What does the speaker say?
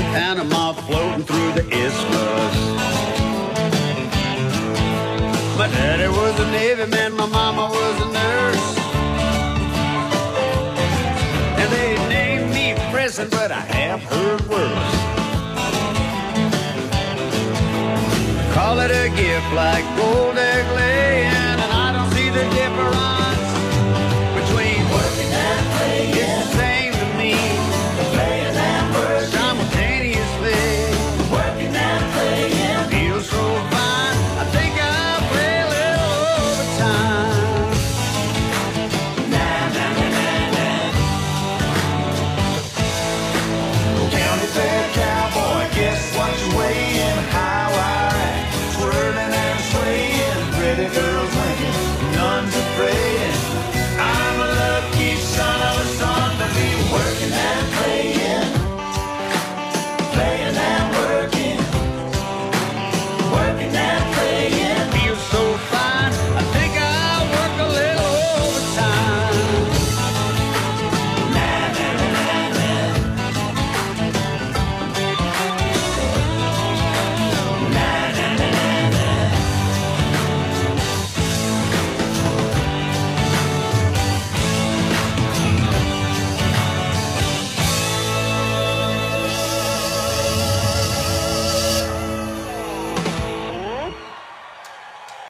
Panama floating through the isthmus. My daddy was a Navy man, my mama was a nurse. And they named me President, but I have heard worse. Call it a gift like gold egg laying, and I don't see the difference.